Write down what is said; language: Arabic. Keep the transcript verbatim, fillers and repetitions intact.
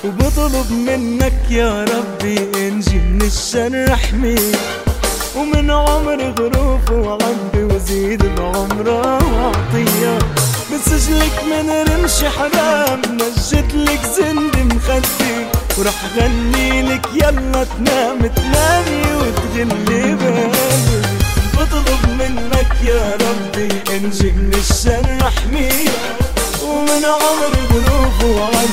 وبطلب منك يا ربي انجي من الشر احميه، ومن عمر غروف وعبي وزيد بعمره واعطيه. بسجلك من رمش حرام نجدلك زند مخدي، وراح غني لك يلا تنام تنامي وتغلي بالي. بطلب منك يا ربي انجي من الشر احميه، ومن عمر غروف وعبي